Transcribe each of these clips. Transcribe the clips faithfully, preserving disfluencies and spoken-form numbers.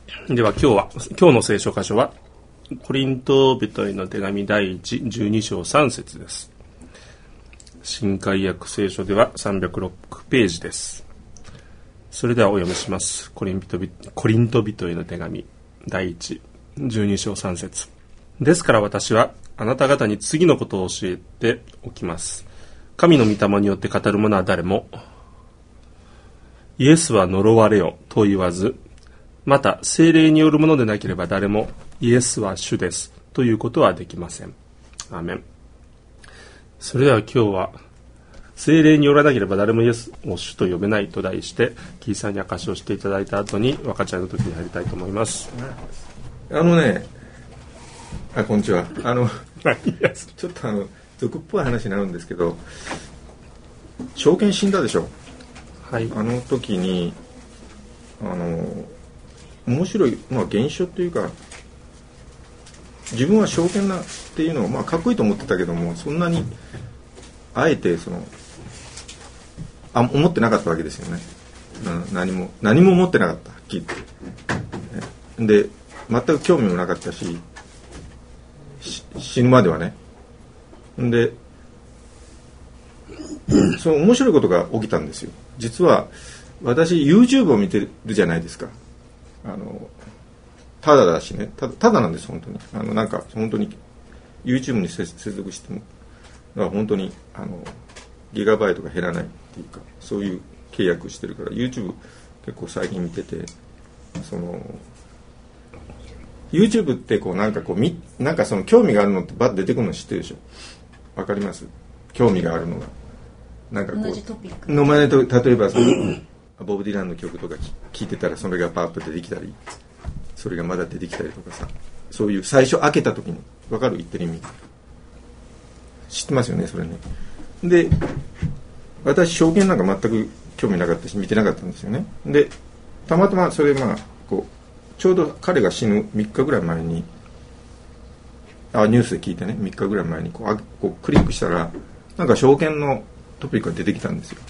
では今日は今日の聖書箇所はコリント人への手紙第一じゅうに章さん節です。新海訳聖書ではさんびゃくろくページです。それではお読みします。コリント人コリント人への手紙第一じゅうに章さん節。ですから私はあなた方に次のことを教えておきます。神の御霊によって語る者は誰もイエスは呪われよと言わず、また聖霊によるものでなければ誰もイエスは主ですということはできません。アーメン。それでは今日は聖霊によらなければ誰もイエスを主と呼べないと題して、キーさんに証しをしていただいた後に分かち合いの時に入りたいと思います。 あのねあこんにちは。あのちょっとあの俗っぽい話になるんですけど、証券死んだでしょ。 はい。 あの時にあの面白い、まあ、現象というか、自分は証券なっていうのを、まあ、かっこいいと思ってたけども、そんなにあえてそのあ思ってなかったわけですよね。うん、何も何も思ってなかった、はっきり言って。で全く興味もなかったし、し死ぬまではね。でその面白いことが起きたんですよ。実は私 YouTube を見てるじゃないですか。あのただだしね、ただ、ただなんです本当に。あのなんか本当に YouTube に接続してもだから本当にあのギガバイトが減らないっていうか、そういう契約してるから YouTube 結構最近見てて、その YouTube ってこうなんかこうみなんかその興味があるのってバッと出てくるの知ってるでしょ。わかります？興味があるのがなんかこう同じトピックの前で例えばそのボブ・ディランの曲とか聴いてたらそれがパーッと出てきたり、それがまだ出てきたりとかさ、そういう最初開けた時に分かる言ってる意味知ってますよね、それね。で私証券なんか全く興味なかったし見てなかったんですよね。でたまたまそれまあこうちょうど彼が死ぬみっかぐらい前にあニュースで聞いてね、みっかぐらい前にこうあこうクリックしたらなんか証券のトピックが出てきたんですよ。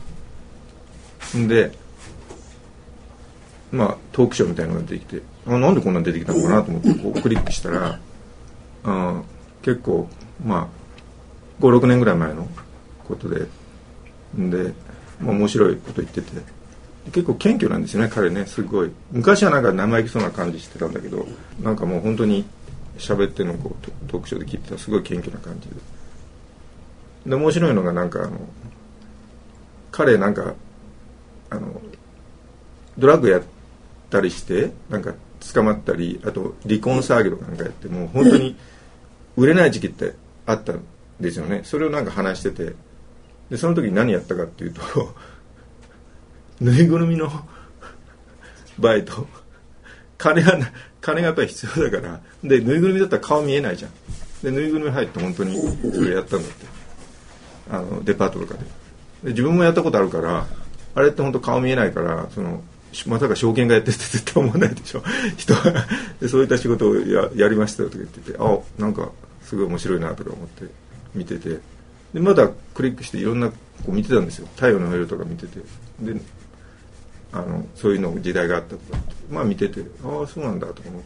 でまあトークショーみたいなのが出てきて、あなんでこんなの出てきたのかなと思ってこうクリックしたらあ結構まあごろくねんぐらい前のことで、で、まあ、面白いこと言ってて、結構謙虚なんですよね彼ね。すごい昔はなんか生意気そうな感じしてたんだけど、なんかもう本当に喋ってるのをこうトークショーで聞いてたらすごい謙虚な感じで、で面白いのがなんかあの彼なんかあのドラッグやったりしてなんか捕まったり、あと離婚騒ぎとかなんかやってもう本当に売れない時期ってあったんですよね。それをなんか話してて、でその時に何やったかっていうとぬいぐるみのバイト、金が金がやっぱり必要だから、でぬいぐるみだったら顔見えないじゃん。でぬいぐるみ入って本当にそれやったんだって、あのデパートとかで。で自分もやったことあるから、あれって本当顔見えないから、そのまさか証券がやってって絶対思わないでしょ人は。でそういった仕事を や, やりましたよとか言ってて、あなんかすごい面白いなとか思って見てて、でまだクリックしていろんなこう見てたんですよ。太陽の夜とか見てて、であのそういうの時代があったとかまあ見てて、ああそうなんだとか思って、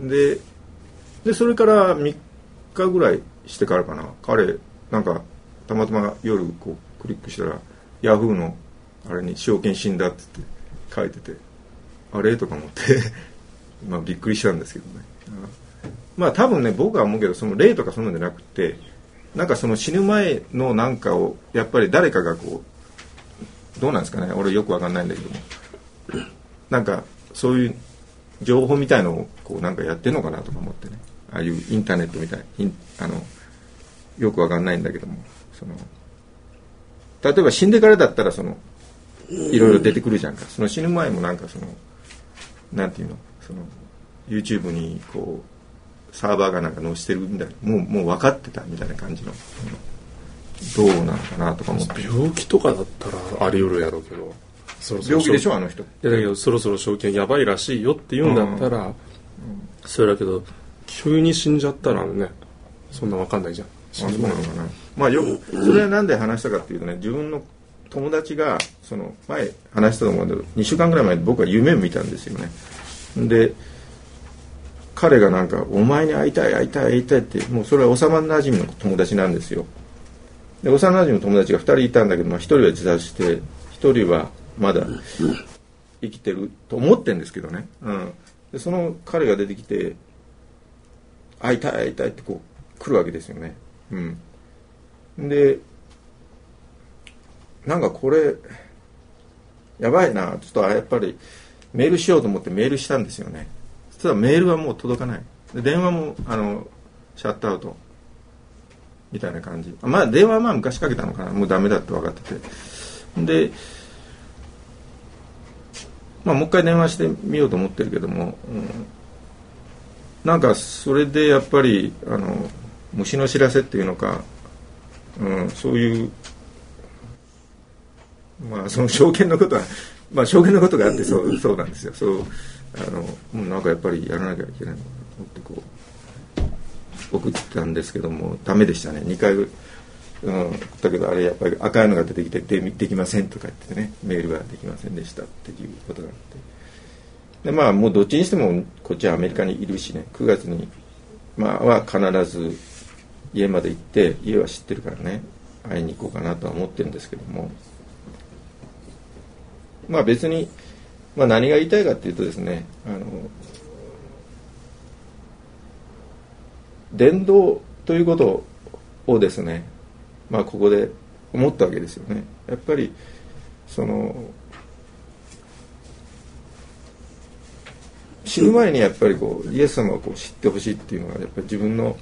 ででそれからみっかぐらいしてからかな、彼なんかたまたま夜こうクリックしたらヤフーのあれに証券死んだって言って書いてて、あれとか思ってまあびっくりしたんですけどね。まあ多分ね僕は思うけど、その霊とかそんなんじゃなくて、なんかその死ぬ前のなんかをやっぱり誰かがこうどうなんですかね、俺よくわかんないんだけども、なんかそういう情報みたいのをこうなんかやってんのかなとか思ってね、ああいうインターネットみたいインあのよくわかんないんだけども、その例えば死んでからだったらそのいろいろ出てくるじゃんか。その死ぬ前もなんかそのなんていうの、その YouTube にこうサーバーがなんか載せてるみたいな、もうもう分かってたみたいな感じの、どうなのかなとか思って。 病気とかだったらあり得るやろうけど、そろそろ病気でしょあの人。いやだけどそろそろ証券やばいらしいよって言うんだったら、うん、それだけど急に死んじゃったらね、そんな分かんないじゃん。 あそうなのかな。まあよそれはなんで話したかっていうとね、自分の友達がその前話したと思うんだけどにしゅうかんぐらい前に僕は夢を見たんですよね。で彼がなんかお前に会いたい会いたい会いたいってもうそれは幼なじみの友達なんですよ。で幼なじみの友達がふたりいたんだけど、まあ、ひとりは自殺してひとりはまだ生きてると思ってるんですけどね、うん、でその彼が出てきて会いたい会いたいってこう来るわけですよね、うん、でなんかこれやばいなちょっとやっぱりメールしようと思ってメールしたんですよね。そしたらメールはもう届かないで電話もあのシャットアウトみたいな感じ。まあ電話はまあ昔かけたのかな、もうダメだって分かってて、でまあもう一回電話してみようと思ってるけども、うん、なんかそれでやっぱりあの虫の知らせっていうのか、うん、そういうまあその証券のことはまあ証券のことがあってそうそうなんですよ。そうあのもうなんかやっぱりやらなきゃいけないのかなと思ってこう送ったんですけどもダメでしたね。にかい、うん、だけどあれやっぱり赤いのが出てきて で, できませんとか言ってねメールができませんでしたっていうことがあってでまあもうどっちにしてもこっちはアメリカにいるしねくがつにまあは必ず家まで行って家は知ってるからね会いに行こうかなとは思ってるんですけどもまあ別に、まあ、何が言いたいかっていうとですねあの伝道ということをですねまあここで思ったわけですよね。やっぱりその死ぬ前にやっぱりこうイエス様をこう知ってほしいっていうのがやっぱり自分の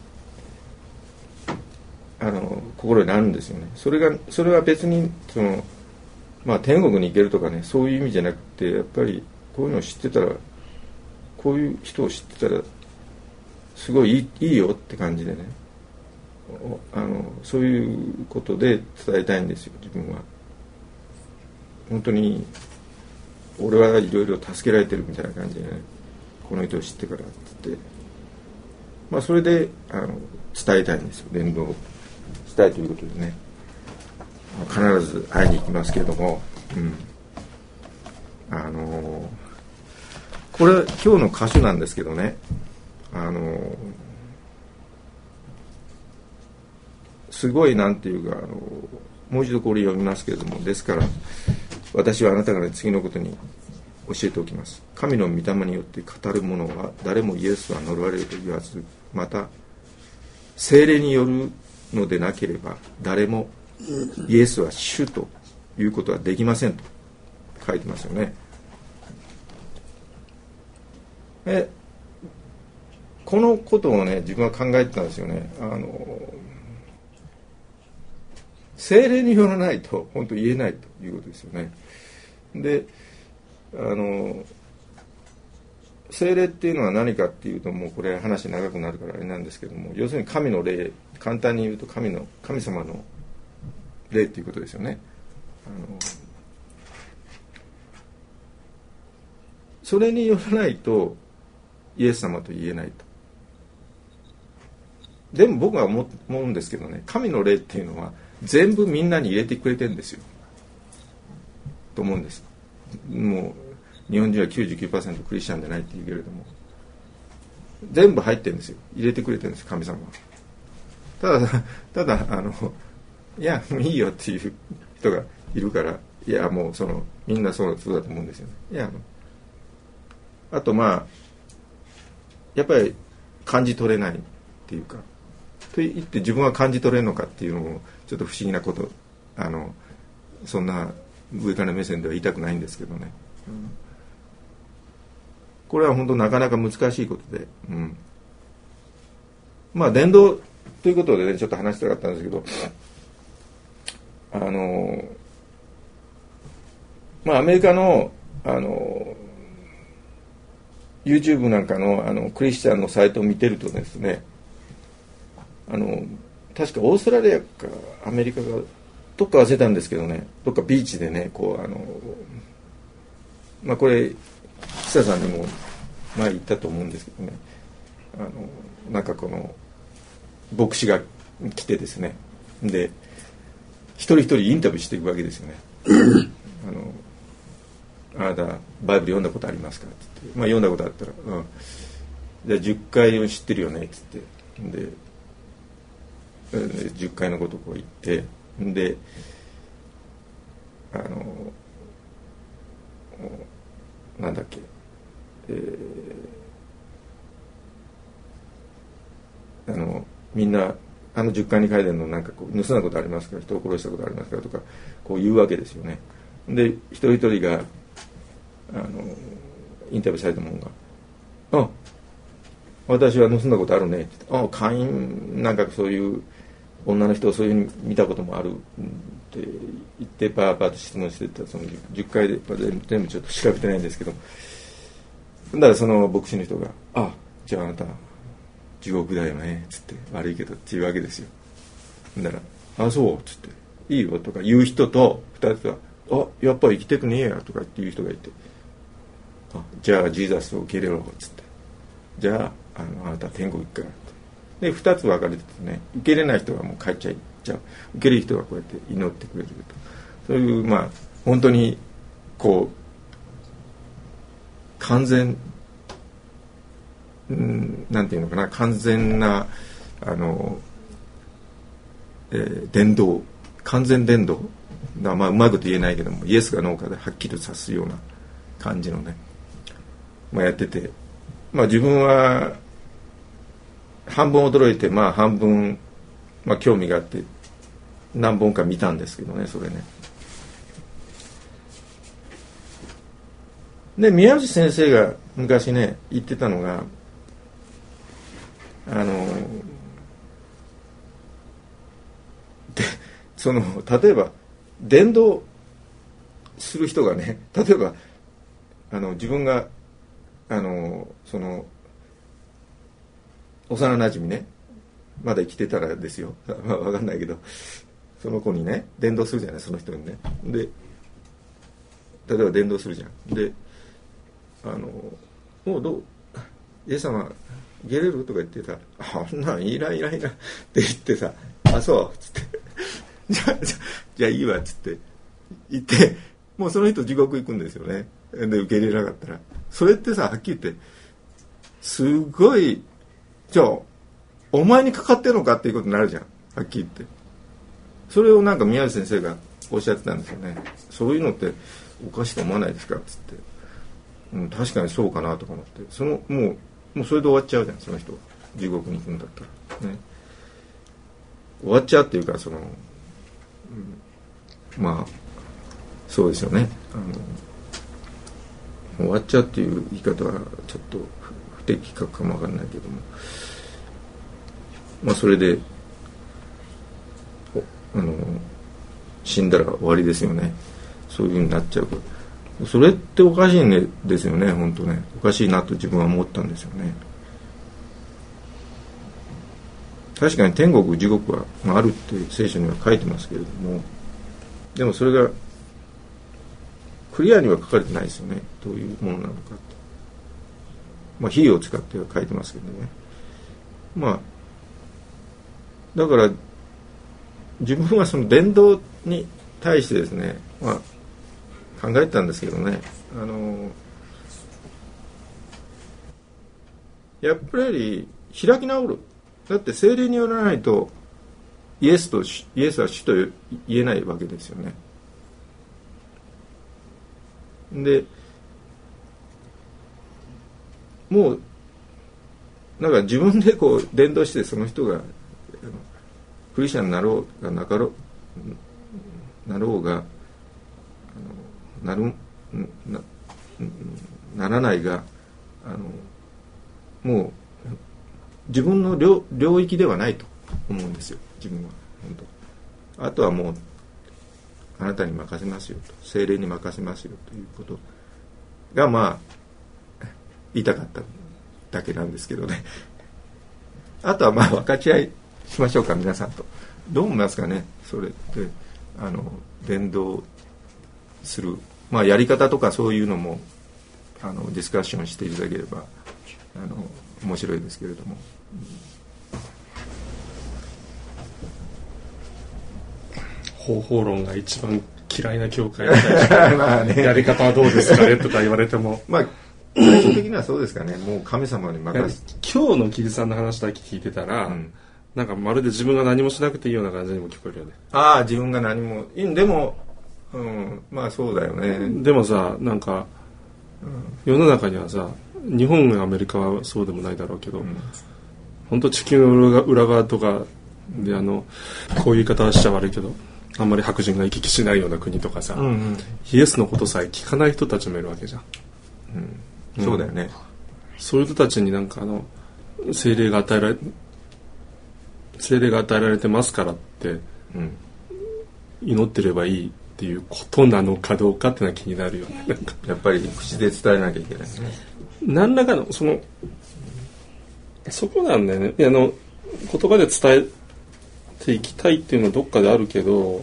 あの心にあるんですよね。それがそれは別にそのまあ天国に行けるとかねそういう意味じゃなくてやっぱりこういうのを知ってたらこういう人を知ってたらすごいい い, いいよって感じでねあのそういうことで伝えたいんですよ自分は。本当に俺はいろいろ助けられてるみたいな感じでねこの人を知ってからって言ってまあそれであの伝えたいんですよ伝道をしたいということでね必ず会いに行きますけれども、うん、あのこれ今日の歌詞なんですけどねあのすごいなんていうかあのもう一度これ読みますけれどもですから私はあなたから次のことに教えておきます。神の御霊によって語る者は誰もイエスは呪われると言わずまた聖霊によるのでなければ誰もイエスは主ということはできませんと書いてますよね。えこのことをね自分は考えてたんですよね。あの聖霊によらないと本当言えないということですよね。であの聖霊っていうのは何かっていうともうこれ話長くなるからあれなんですけども要するに神の霊簡単に言うと神の神様の霊っていうことですよね。あのそれによらないとイエス様と言えないと。でも僕は思うんですけどね神の霊っていうのは全部みんなに入れてくれてるんですよと思うんです。もう日本人は きゅうじゅうきゅうパーセント クリスチャンじゃないって言うけれども全部入ってるんですよ入れてくれてるんです神様は。ただただあのいやもういいよっていう人がいるからいやもうそのみんなそうそうだと思うんですよね。いやあとまあやっぱり感じ取れないっていうかと言って自分は感じ取れるのかっていうのもちょっと不思議なことあのそんな上から目線では言いたくないんですけどね、うん、これは本当なかなか難しいことで、うん、まあ伝道ということでねちょっと話したかったんですけどあのまあアメリカのあの YouTube なんかのあのクリスチャンのサイトを見てるとですねあの確かオーストラリアかアメリカがどっか忘れたんですけどねどっかビーチでねこうあのまあこれ久さんにも前言ったと思うんですけどねあのなんかこの牧師が来てですねで一人一人インタビューしていくわけですよねあのあなたバイブル読んだことありますかって言って、まあ、読んだことあったら、うん、じゃあじゅっかい知ってるよねって言ってでじゅっかいのことをこう言ってであのなんだっけ、えー、あのみんなあのじゅっかいに書いてるのなんかこう盗んだことありますか人を殺したことありますかとかこう言うわけですよね。で一人一人があのインタビューされたもんが「あ私は盗んだことあるね」って言って「あ会員なんかそういう女の人をそういうふうに見たこともある」って言ってパーパーと質問してたそのじゅっかいで全部ちょっと調べてないんですけどだからその牧師の人が「あじゃああなた地獄だよね」っつって「悪いけど」って言うわけですよ。だから「あそう」っつって「いいよ」とか言う人とふたつは「あやっぱり生きてくねえや」とかっていう人がいて「あじゃあジーザスを受け入れろ」っつって「じゃあ あのあなた天国行くから」でふたつ分かれててね受け入れない人はもう帰っちゃいちゃう受け入れる人はこうやって祈ってくれるとそういうまあ本当にこう完全うんなんていうのかな完全なあの、えー、伝道完全伝道だまあうまいこと言えないけどもイエスがノーかではっきりと指すような感じのね、まあ、やっててまあ自分は半分驚いてまあ半分、まあ、興味があって何本か見たんですけどねそれね。で宮内先生が昔ね言ってたのがあのでその例えば伝道する人がね例えばあの自分があのその幼なじみねまだ生きてたらですよ分かんないけどその子にね伝道するじゃないその人にねで例えば伝道するじゃんであのもうどうイエス様ゲレるとか言ってたあんなんいらんいらんいらんって言ってさあそうっつってじゃあじゃあいいわっつって言ってもうその人地獄行くんですよねで受け入れなかったらそれってさはっきり言ってすごいじゃあお前にかかってるのかっていうことになるじゃんはっきり言ってそれをなんか宮内先生がおっしゃってたんですよねそういうのっておかしいと思わないですかっつって、うん、確かにそうかなとか思ってそのもうもうそれで終わっちゃうじゃんその人地獄に行くんだったらね終わっちゃうっていうかその、うん、まあそうですよねあの終わっちゃうっていう言い方はちょっと不適格かもわかんないけどもまあそれであの死んだら終わりですよねそういう風になっちゃうからそれっておかしいねですよね本当ねおかしいなと自分は思ったんですよね確かに天国地獄はあるって聖書には書いてますけれどもでもそれがクリアには書かれてないですよねどういうものなのかってまあ火を使っては書いてますけどねまあだから自分はその伝道に対してですね、まあ、考えてたんですけどねあのやっぱり開き直るだって聖霊によらないとイエスとイエスは主と言えないわけですよねでもうなんか自分でこう伝道してその人がクリスチャンになろうがなかろうなろうがなる な, ならないがあのもう自分の 領, 領域ではないと思うんですよ自分は本当あとはもうあなたに任せますよと聖霊に任せますよということがまあ言いたかっただけなんですけどねあとはまあ分かち合いしましょうか皆さんとどう思いますかねそれってあの伝道するまあやり方とかそういうのもあのディスカッションしていただければあの面白いですけれども、 方法論が一番嫌いな教会に対してまあ、ね、やり方はどうですかねとか言われてもまあ最終的にはそうですかね。もう神様に任せて今日のキリさんの話だけ聞いてたら、うん、なんかまるで自分が何もしなくていいような感じにも聞こえるよね。 ああ自分が何もでも、うん、まあそうだよね。 でもさなんか、うん、世の中にはさ日本やアメリカはそうでもないだろうけど、うん、本当地球の裏側とかであのこういう言い方はしちゃ悪いけどあんまり白人が行き来しないような国とかさ、うんうん、イエスのことさえ聞かない人たちもいるわけじゃん、 うん、そうだよね、うん、 そういう人たちになんかあの聖霊が与えられ聖霊が与えられてますからって、うん、祈ってればいいっていうことなのかどうかってのは気になるよね。なんかやっぱり口で伝えなきゃいけないね。 何らかのそのそこなんだよね。あの言葉で伝えていきたいっていうのはどっかであるけど、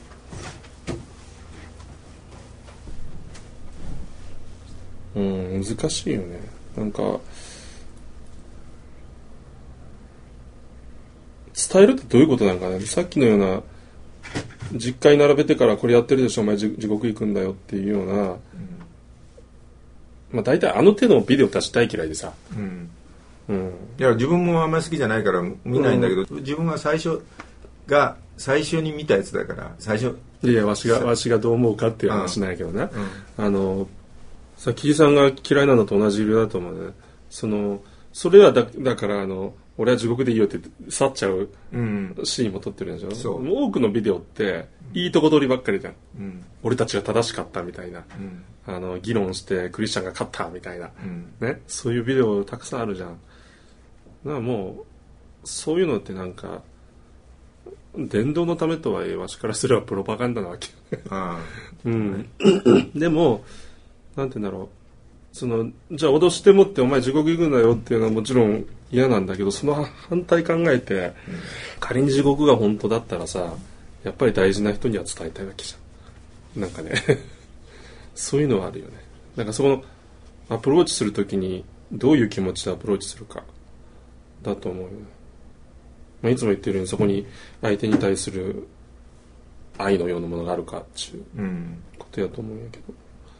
うん難しいよね。なんか伝えるってどういうことなんかね。さっきのような実家に並べてからこれやってるでしょお前地獄行くんだよっていうような、うん、まあ大体あの手のビデオ出したい嫌いでさ、うんうん、いや自分もあんまり好きじゃないから見ないんだけど、うん、自分は最初が最初に見たやつだから最初いやいやわしがわしがどう思うかっていう話なんやけどね、うん、あのさキリさんが嫌いなのと同じ理由だと思うね。そのそれはだだからあの俺は地獄でいいよって去っちゃうシーンも撮ってるんでしょ、うん、そう多くのビデオっていいとこ取りばっかりじゃん、うん、俺たちが正しかったみたいな、うん、あの議論してクリスチャンが勝ったみたいな、うんね、そういうビデオたくさんあるじゃん。だからもうそういうのってなんか伝道のためとはいえわしからすればプロパガンダなわけあ、うん、でもなんて言うんだろうそのじゃあ脅してもってお前地獄行くんだよっていうのはもちろん嫌なんだけどその反対考えて、うん、仮に地獄が本当だったらさやっぱり大事な人には伝えたいわけじゃん。なんかねそういうのはあるよね。なんかそこのアプローチするときにどういう気持ちでアプローチするかだと思うよね。まあ、いつも言ってるようにそこに相手に対する愛のようなものがあるかっていうことやと思うんやけど、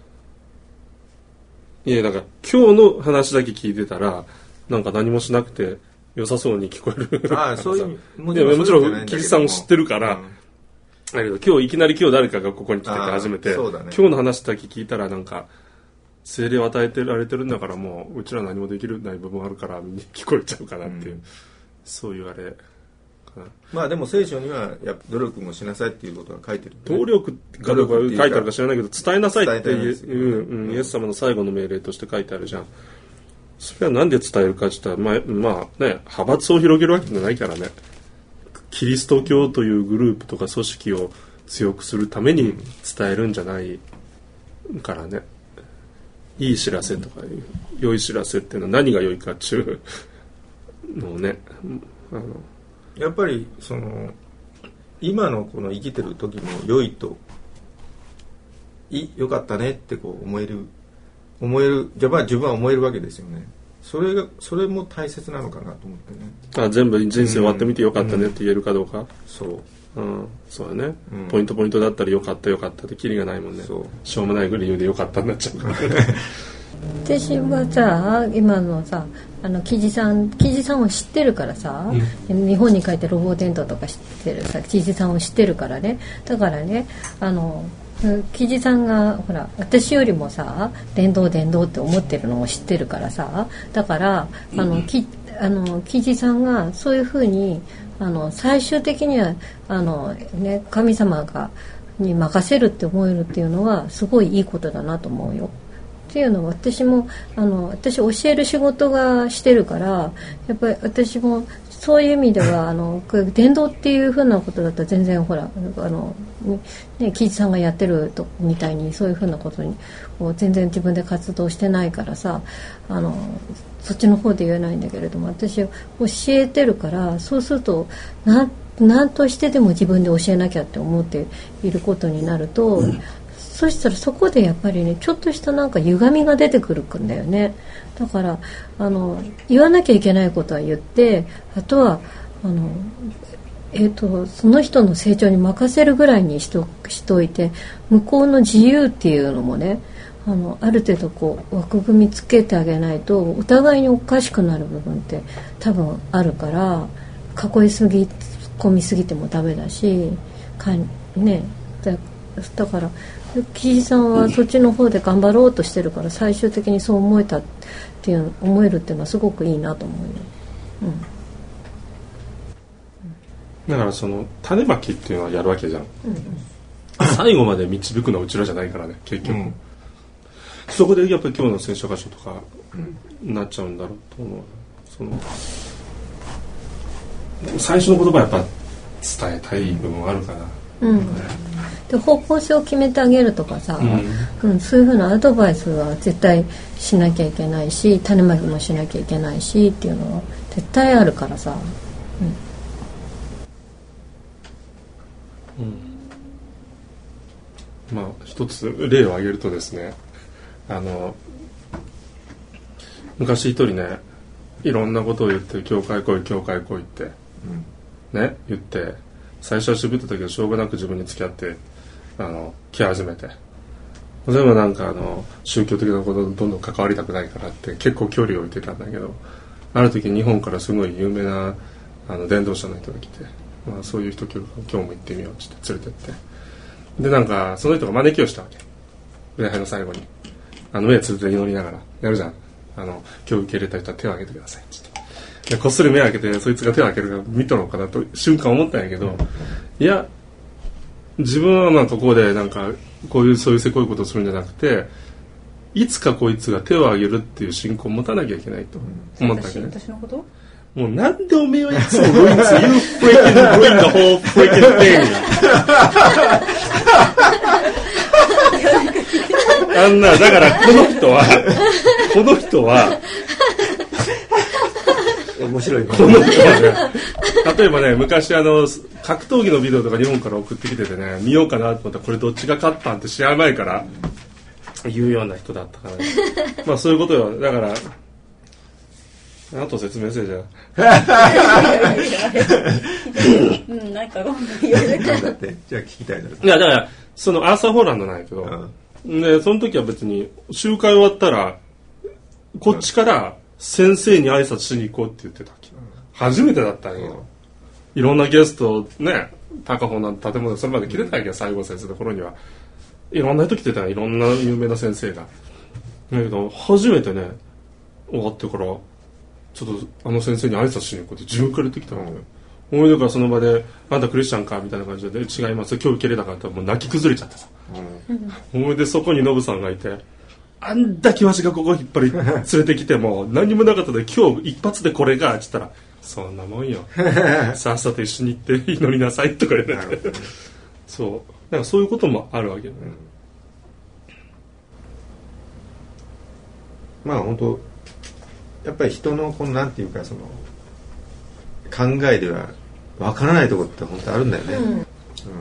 いやだから今日の話だけ聞いてたらなんか何もしなくて良さそうに聞こえる。 ああそういうもちろんもちろんキリさんを知ってるから、うん、だけど今日いきなり今日誰かがここに来てから初めて、ね、今日の話だけ聞いたらなんか聖霊を与えてられてるんだからもううちら何もできるない部分あるから聞こえちゃうかなっていう、うん、そういうあれまあでも聖書にはやっぱ努力もしなさいっていうことが書いてる、ね、 努力かどうか書いてあるか知らないけど伝えなさいっていう、うんうん、イエス様の最後の命令として書いてあるじゃん。それはなんで伝えるかって言ったら、まあ、まあね派閥を広げるわけじゃないからね。キリスト教というグループとか組織を強くするために伝えるんじゃないからね。いい知らせとか良い知らせっていうのは何が良いかっていうのをねあのやっぱりその今のこの生きてる時も良いとい良かったねってこう思える思えるじゃあ自分は思えるわけですよね。それがそれも大切なのかなと思ってね。 あ全部人生終わってみて良かったねって言えるかどうか、うん、 そううん、そうだね、うん、ポイントポイントだったら良かった良かったってキリがないもんね。そうしょうもない理由で良かったになっちゃうから私はさ今のさあのキジさんキジさんを知ってるからさ、うん、日本に帰ってロボ伝統とか知ってるさキジさんを知ってるからね。だからねあのキジさんがほら私よりもさ伝道伝道って思ってるのを知ってるからさだからあの、うん、きあのキジさんがそういうふうにあの最終的にはあの、ね、神様がに任せるって思えるっていうのはすごいいいことだなと思うよ。っていうのは私もあの私教える仕事がしてるからやっぱり私もそういう意味ではあの伝道っていうふうなことだったら全然ほらあのねキイチさんがやってるとみたいにそういうふうなことにもう全然自分で活動してないからさあのそっちの方で言えないんだけれども私教えてるからそうするとな何としてでも自分で教えなきゃって思っていることになると、うん、そしたらそこでやっぱりねちょっとしたなんか歪みが出てくるんだよね。だからあの言わなきゃいけないことは言ってあとはあのえー、とその人の成長に任せるぐらいにしと、しといて、向こうの自由っていうのもね、あのある程度こう枠組みつけてあげないとお互いにおかしくなる部分って多分あるから、囲いすぎ込みすぎてもダメだしか、ね、だ, だから木地さんはそっちの方で頑張ろうとしてるから、最終的にそう思えたっていう思えるっていうのはすごくいいなと思うよ、うん、 だからその種まきっていうのはやるわけじゃん、うんうん、最後まで導くのはうちらじゃないからね結局、うん、そこでやっぱり今日の聖書箇所とかなっちゃうんだろうと思う。その最初の言葉はやっぱ伝えたい部分があるから、うん、 で方向性を決めてあげるとかさ、うんうん、そういうふうなアドバイスは絶対しなきゃいけないし、種まきもしなきゃいけないしっていうのは絶対あるからさ、 うんうん、まあ一つ例を挙げるとですね、あの昔一人ね、いろんなことを言って教会来い教会来いって、うん、ね言って最初は渋ってたけどしょうがなく自分に付き合ってあの来始めて、でもなんかあの宗教的なことにどんどん関わりたくないからって結構距離を置いてたんだけど、ある時日本からすごい有名なあの伝道者の人が来て、まあ、そういう人今日も行ってみようって連れてって、でなんかその人が招きをしたわけ。礼拝の最後にあの目つぶって祈りながらやるじゃん。あの今日受け入れた人は手を挙げてくださいってこっそり目を開けてそいつが手を挙げるから見たのかなと瞬間思ったんやけど、いや自分はなんかここでなんかこういうそういうせこいことをするんじゃなくて、いつかこいつが手を挙げるっていう信仰を持たなきゃいけないと思ったわけね。 私のこと？ もうなんでおめえはいつもロインツ You freaking ruin the whole freaking thing あんな、だからこの人はこの人は面白いこの人はね、例えばね、昔あの格闘技のビデオとか日本から送ってきててね、見ようかなと思ったらこれどっちが勝ったんって試合前から言うような人だったからねまあそういうことよ。だからあと説明せえじゃんうん、なんかごめんだってじゃあ聞きたいな。いやだからそのアーサー・ホーランドなんやけど、うん、でその時は別に集会終わったらこっちから先生に挨拶しに行こうって言ってたわけ、うん、初めてだったんやけど、うん、いろんなゲストね、高穂なんて建物でそれまで来てたわけよ、最後先生の頃にはいろんな人来てたよ、いろんな有名な先生が。だけど初めてね終わってからちょっとあの先生に挨拶しに行こうって自分から言ってきたわけよ。思い出からその場であんたクリスチャンかみたいな感じで、違います今日受け入れたかったらもう泣き崩れちゃってさ、うん、思い出そこにノブさんがいて、あんだけわしがここ引っ張り連れてきても何もなかったで今日一発でこれがって言ったらそんなもんよさっさと一緒に行って祈りなさいとか言っててそうだからそういうこともあるわけよね、 うん、まあ本当やっぱり人のこのなんていうかその考えでは分からないところって本当あるんだよね、うんうん、や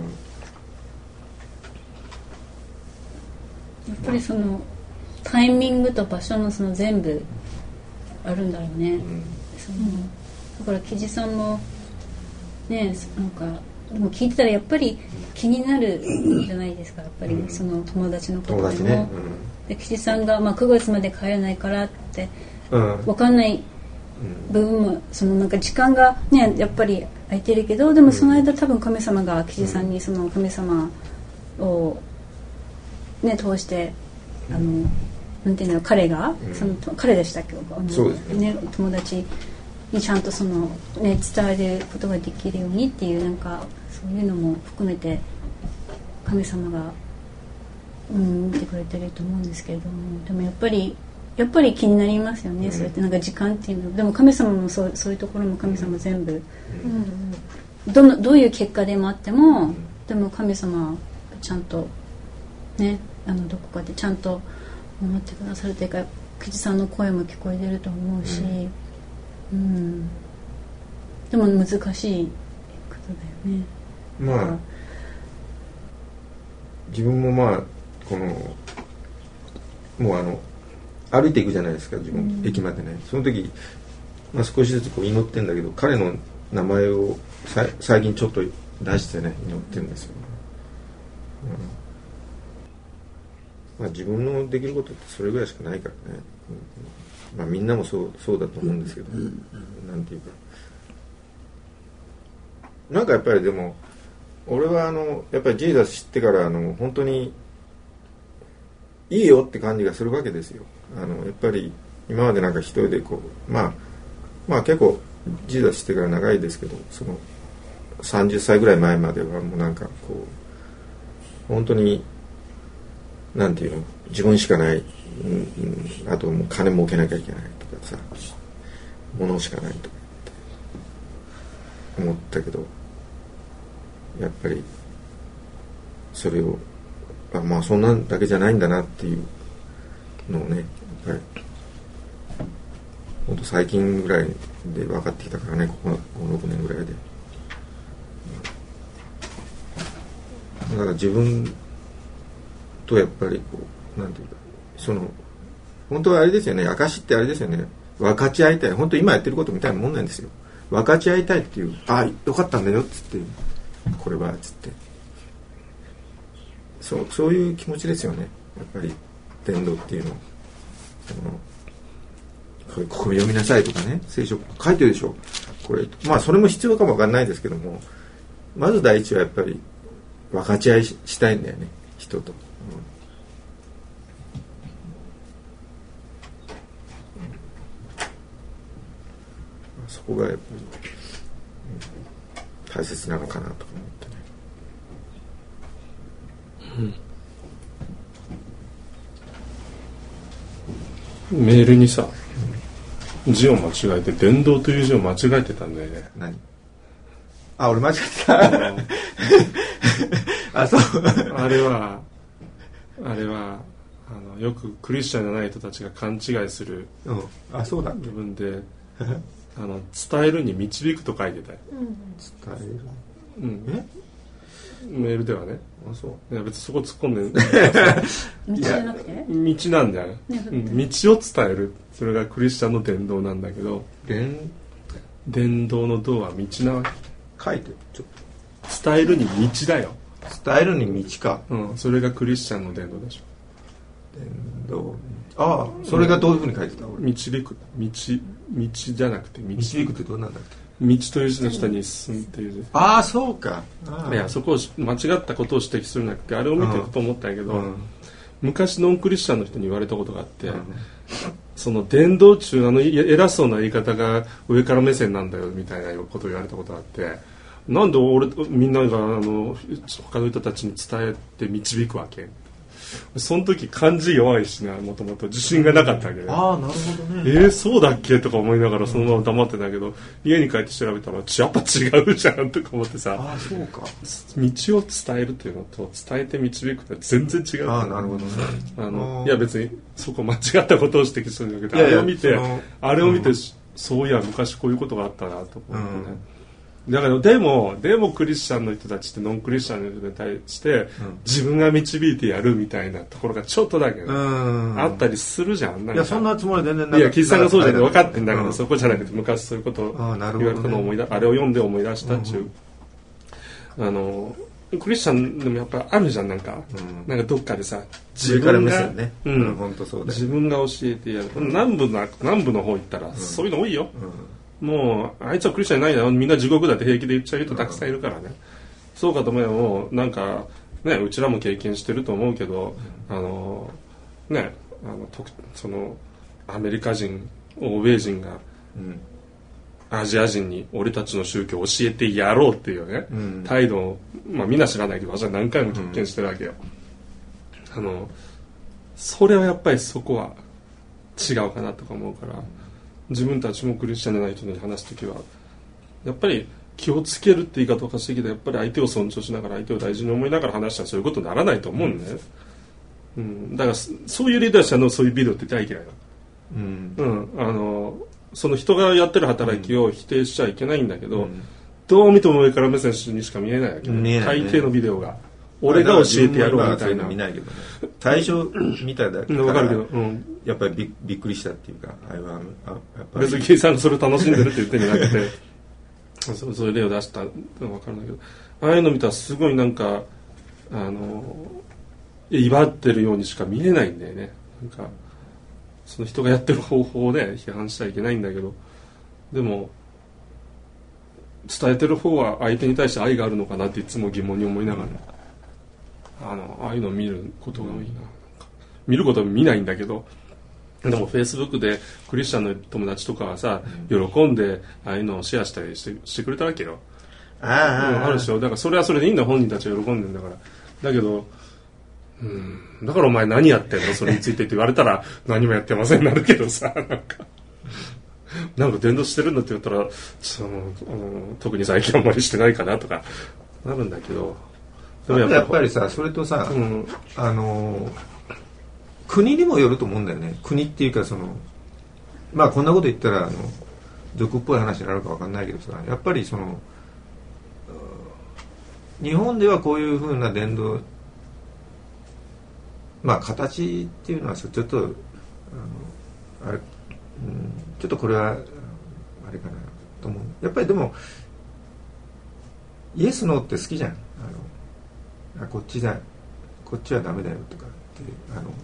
っぱりそのタイミングと場所のその全部あるんだろうね、うん、そのだから木地さんもね、なんかでも聞いてたらやっぱり気になるじゃないですか、やっぱり、うん、その友達のことでも、ねうん、で木地さんが、まあ、くがつまで帰れないからって分かんない部分もそのなんか時間がねやっぱり空いてるけど、でもその間多分神様が木地さんにその神様をね通してあのなんていうの彼が、うん、その彼でしたっけど、 そうですね、 ね、友達にちゃんとその、ね、伝えることができるようにっていうなんかそういうのも含めて神様が、うん、見てくれてると思うんですけれども、でもやっぱりやっぱり気になりますよね、うん、それってなんか時間っていうのでも神様もそう、そういうところも神様全部、うん、どのどういう結果でもあっても、うん、でも神様ちゃんとねあのどこかでちゃんと守ってくださるというか、木地さんの声も聞こえてると思うし、うんうん、でも難しいことだよね。 まあ自分もまあこのもうあの歩いていくじゃないですか自分、うん、駅までね。その時、まあ、少しずつこう祈ってんだけど彼の名前をさ最近ちょっと出してね祈ってるんですよ、うんまあ、自分のできることってそれぐらいしかないからね、うんまあ、みんなもそう、そうだと思うんですけど、うん、なんていうかなんかやっぱりでも俺はあのやっぱりジーザス知ってからあの本当にいいよって感じがするわけですよ。あのやっぱり今までなんか一人でこうまあまあ結構ジーザス知ってから長いですけどそのさんじゅっさいぐらい前まではもうなんかこう本当になんていうの自分しかない、うんうん、あともう金儲けなきゃいけないとかさ物しかないとかって思ったけどやっぱりそれをあまあそんなんだけじゃないんだなっていうのをねやっぱりほんと最近ぐらいで分かってきたからねここごろくねんぐらいでだから自分とやっぱりこうなんていうかその本当はあれですよね証ってあれですよね分かち合いたい本当今やってることみたいなもんなんですよ分かち合いたいっていうあよかったんだよっつってこれはっつってそうそういう気持ちですよねやっぱり伝道っていうのこれここ読みなさいとかね聖書書いてるでしょこれまあそれも必要かもわかんないですけどもまず第一はやっぱり分かち合い し, したいんだよね人と、うん、そこがやっぱり、うん、大切なのかなとか思ってねうん、メールにさ字を間違えて伝道という字を間違えてたんだよね何あ俺間違えたあそうあれはあれはあのよくクリスチャンじゃない人たちが勘違いするあそうだ部分であの伝えるに導くと書いてたよ、 うん、伝える、 うん、えメールではねあそういや別にそこ突っ込んで道じゃなくて道なんだよ、ねうん、道を伝えるそれがクリスチャンの伝道なんだけど伝伝道の道は道なわけ書いてちょっと伝えるに道だよ伝えるに道かうんそれがクリスチャンの伝道でしょ伝道ああそれがどういうふうに書いてた、 うん、導く道道じゃなくて導くってどうなんだっけ道という字の下に進むっていう字ああそうかあいやそこを間違ったことを指摘するんじゃなくてあれを見てると思ったんやけど、 うん、 昔ノンクリスチャンの人に言われたことがあって、うん、その伝道中あの偉そうな言い方が上から目線なんだよみたいなことを言われたことがあってなんで俺みんながあの他の人たちに伝えて導くわけその時漢字弱いしなもともと自信がなかったわけで、ね、 ああなるほどねえー、そうだっけとか思いながらそのまま黙ってたけど家に帰って調べたらやっぱ違うじゃんとか思ってさあそうか道を伝えるっていうのと伝えて導くって全然違うあなるほどねあのいや別にそこ間違ったことを指摘するんだけどあれを見てあれを見て、うん、そういや昔こういうことがあったなと思ってね、うんだからでもでもクリスチャンの人たちってノンクリスチャンの人に対して、うん、自分が導いてやるみたいなところがちょっとだけ、ね、あったりするじゃん。なんかいやそんなつもり全然ないやキリストさんがそうじゃない分かってんだけど、うん、そこじゃなくて昔そういうことを言われたのを思い出、ね、あれを読んで思い出したっていう、うん、あのクリスチャンでもやっぱあるじゃんなんか、うん、なんかどっかでさ自分が、ねうん、本当そうだよ自分が教えてやる、うん、南部の南部の方行ったら、うん、そういうの多いよ。うんもうあいつはクリスチャンいないだろみんな地獄だって平気で言っちゃう人たくさんいるからね、うん、そうかと思えばもうなんかねうちらも経験してると思うけど、うん、あのねあのとそのアメリカ人欧米人が、うん、アジア人に俺たちの宗教を教えてやろうっていうね、うん、態度をまあみんな知らないけど私は何回も経験してるわけよ、うん、あのそれはやっぱりそこは違うかなとか思うから自分たちもクリスチャンじゃない人に話すときはやっぱり気をつけるって言い方を貸してきてやっぱり相手を尊重しながら相手を大事に思いながら話したらそういうことにならないと思うんだよね、うん、だからそういうリーダー者のそういうビデオって大嫌いだ、うんうん、あのその人がやってる働きを否定しちゃいけないんだけど、うん、どう見ても上から目線にしか見えないわけど、ね、大抵のビデオが俺が教えてやろうみたいな見ないけど、ね、最初見ただけから分かるけど、うん、 やっぱり び, びっくりしたっていうかあれはあやっぱり別にキリさんがそれを楽しんでるって言ってんじゃなくてそそういう例を出したのが分かるんだけど、ああいうの見たらすごいなんかあの威張ってるようにしか見えないんだよね。なんかその人がやってる方法をね批判しちゃいけないんだけど、でも伝えてる方は相手に対して愛があるのかなっていつも疑問に思いながら、あのああいうのを見ることが多いな。なんか見ることは見ないんだけど、でもフェイスブックでクリスチャンの友達とかはさ、喜んでああいうのをシェアしたりして、してくれたわけよ。 ああ、 うん、あるでしょ。だからそれはそれでいいんだ、本人たちは喜んでんだから。だけど、うん、だからお前何やってんのそれについてって言われたら何もやってませんなるけどさ、なんかなんか伝道してるんだって言ったらその、うん、特に最近あんまりしてないかなとかなるんだけど、 でもやっぱり、やっぱりさ、それとさ、うん、あの国にもよると思うんだよね。国っていうかそのまあこんなこと言ったらあの俗っぽい話になるか分かんないけどさ、やっぱりその日本ではこういうふうな伝道、まあ形っていうのはちょっとあのあれ、うん、ちょっとこれはあれかなと思う。やっぱりでもイエスノーって好きじゃん。あのあこっちだこっちはダメだよとかってあの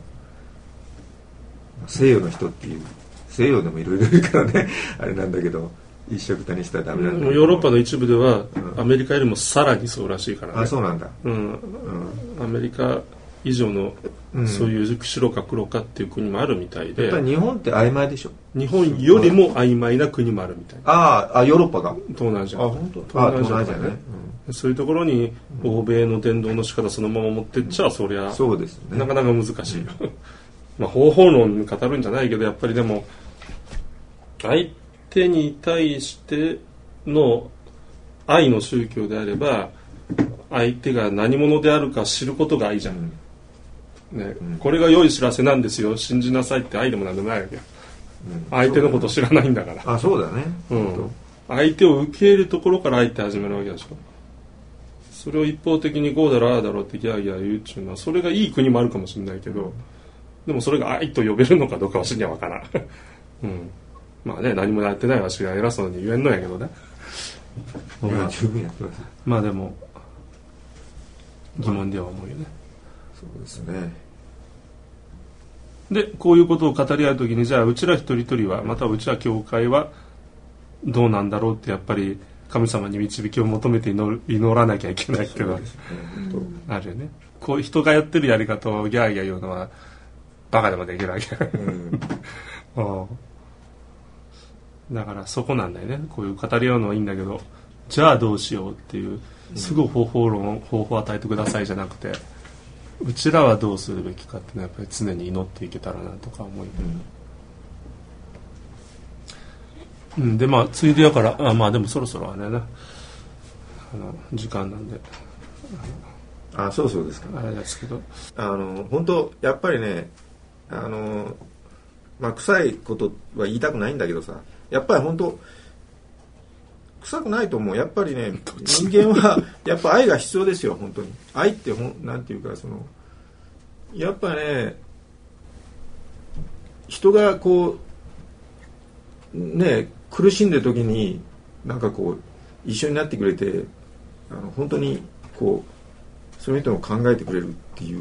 西洋の人っていう西洋でもいろいろいるからねあれなんだけど一緒くたにしたらダメなんだけど、 ヨーロッパの一部では、うん、アメリカよりもさらにそうらしいからね。 あ、そうなんだ、 うんうん、アメリカ以上の、うん、そういう白か黒かっていう国もあるみたいで、 やっぱり日本って曖昧でしょ。 日本よりも曖昧な国もあるみたい。 ああ、ヨーロッパが東南アジア、 あ、本当、東南アジアね、 うん、そういうところに欧米の伝道の仕方そのまま持ってっちゃ、うん、そりゃそうですね、 なかなか難しいよ、うん、まあ方法論に語るんじゃないけど、やっぱりでも相手に対しての愛の宗教であれば、相手が何者であるか知ることが愛じゃん、うんね、うん、これが良い知らせなんですよ、信じなさいって愛でもなんでもないわけよ、うん、相手のこと知らないんだから。 あ、そうだね、 うん、相手を受け入れるところから愛って始めるわけでしょ。それを一方的にこうだろああだろってギャーギャー言うっていうのは、それがいい国もあるかもしれないけど、でもそれが愛と呼べるのかどうかは知りゃわからん、うん、まあね、何もやってないわしが偉そうに言えんのやけどねまあ、十分やってます。 まあでも疑問では思うよね。 そうですね。 でこういうことを語り合うときに、じゃあうちら一人一人は、またうちら教会はどうなんだろうって、やっぱり神様に導きを求めて祈る、祈らなきゃいけないっていうのは、ね、あるよね。こう人がやってるやり方をギャーギャー言うのはバカでもできるわけ、うん、だからそこなんだよね。こういう語り合うのはいいんだけど、じゃあどうしようっていうすぐ方法論、方法を与えてくださいじゃなくて、うちらはどうするべきかっていうのはやっぱり常に祈っていけたらなとか思い、うんうん、でまあついでやからあまあでもそろそろはねあの時間なんであそうそうですかあれですけど、 あの本当やっぱりね、あのまあ臭いことは言いたくないんだけどさ、やっぱり本当臭くないと思う。やっぱりね、人間はやっぱ愛が必要ですよ。本当に愛ってほんなんていうか、そのやっぱね、人がこうね苦しんでる時になんかこう一緒になってくれて、あの本当にこうその人も考えてくれるっていう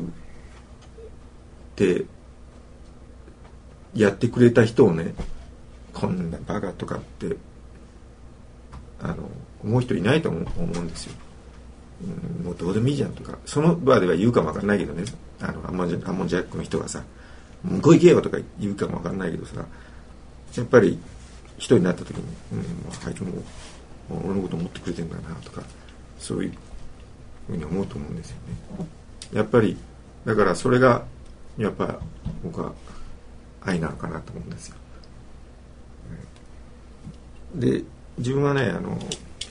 でやってくれた人をね、こんなバカとかってあの思う人いないと思う、思うんですよ、うん、もうどうでもいいじゃんとか、その場では言うかもわかんないけどね、あのアンモンジャックの人がさ向こう行けよとか言うかもわかんないけどさ、やっぱり人になった時に、うん、あいつも俺のこと思ってくれてるんだなとか、そういうふうに思うと思うんですよね。やっぱりだからそれがやっぱ僕は愛なのかなと思うんですよ。で自分はね、あの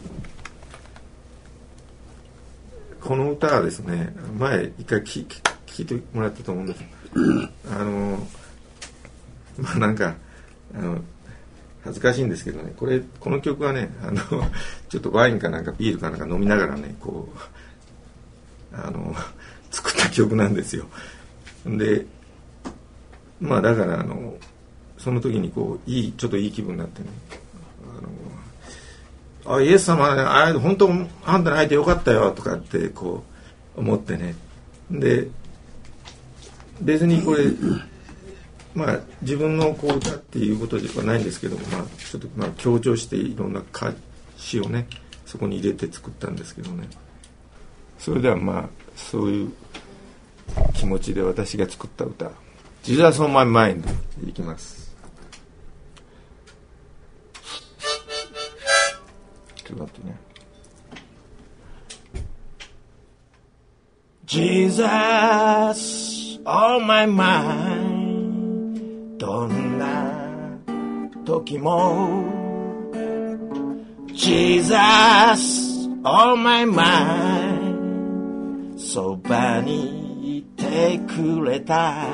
この歌はですね、前一回聞いてもらったと思うんです。あのまあなんかあの恥ずかしいんですけどね、これこの曲はね、あのちょっとワインかなんかビールかなんか飲みながらね、こうあの作った曲なんですよ。でまあだからあのその時にこういいちょっといい気分になってね、あのあイエス様あれ本当あんたに会えてよかったよとかってこう思ってね、で別にこれまあ自分のこう歌っていうことではないんですけども、まあちょっとまあ強調していろんな歌詞をねそこに入れて作ったんですけどね、それではまあそういう気持ちで私が作った歌「Jesus on My Mind」いきます。ちょっと待ってね。Jesus on my mind どんな時も Jesus on my mind そばにいてくれた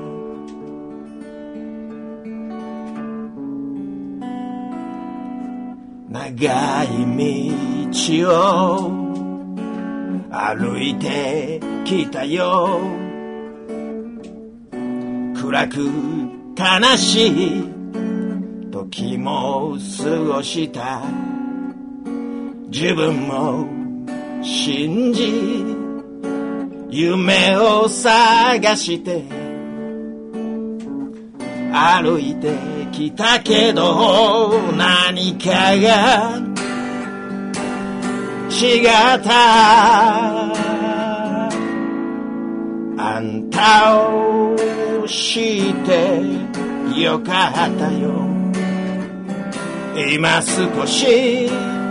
長い道を歩いてきたよ暗く悲しい時も過ごした自分も信じ夢を探して歩いてきたけど何かが違ったあんたを知ってよかったよ今少し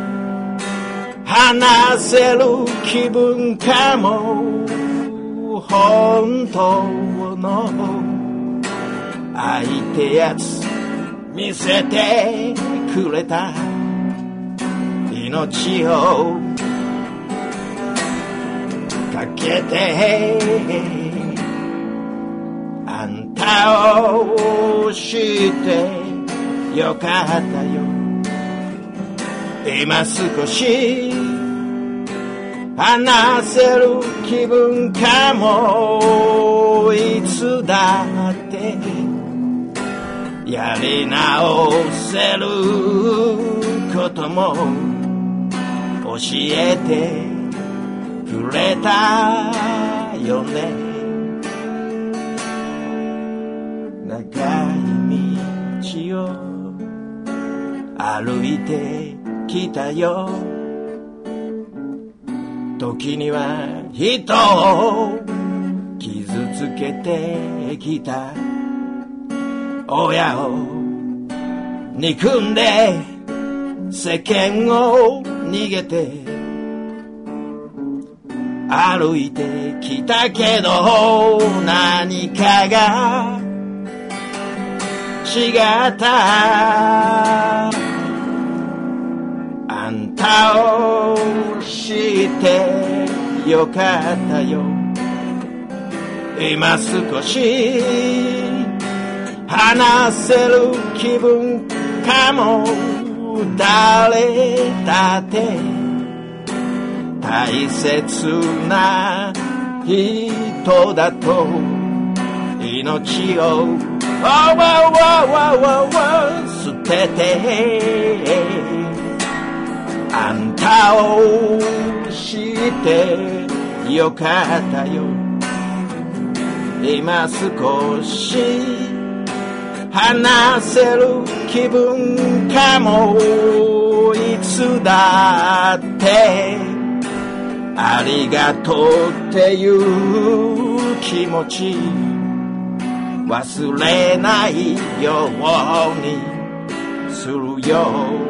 話せる気分かも本当の愛ってやつ見せてくれた命をかけてあんたを知ってよかったよ今少し話せる気分かもいつだってやり直せることも教えてくれたよね長い道を歩いてきたよ時には人を傷つけてきた親を憎んで世間を逃げて歩いてきたけど何かが違ったあんたを知ってよかったよ今少し話せる気分かも誰だって大切な人だと命をわわわわわわ捨ててあんたを知ってよかったよ今少し話せる気分かもいつだってありがとうっていう気持ち忘れないようにするよ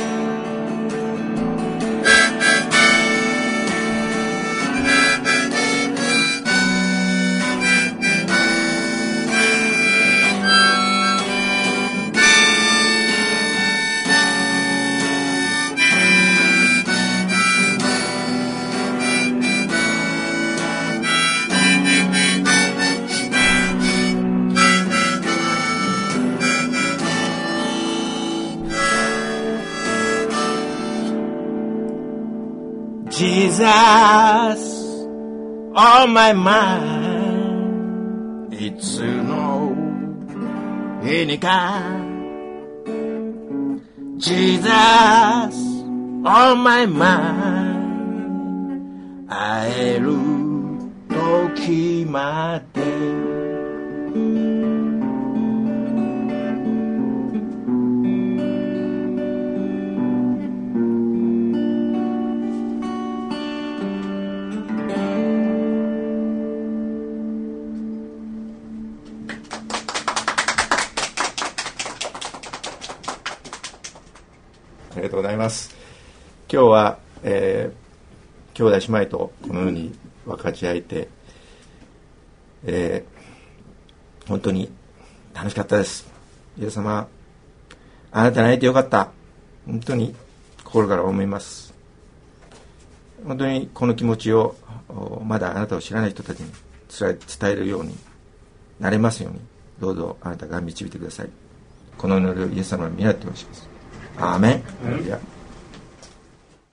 Jesus on my mind いつの日にか Jesus on my mind 会える時までありがとうございます。今日は、えー、兄弟姉妹とこのように分かち合えて、えー、本当に楽しかったです。皆様、あなたに会えてよかった。本当に心から思います。本当にこの気持ちをまだあなたを知らない人たちに伝えるようになれますように、どうぞあなたが導いてください。この祈りをイエス様の皆にお願いします。アーメン。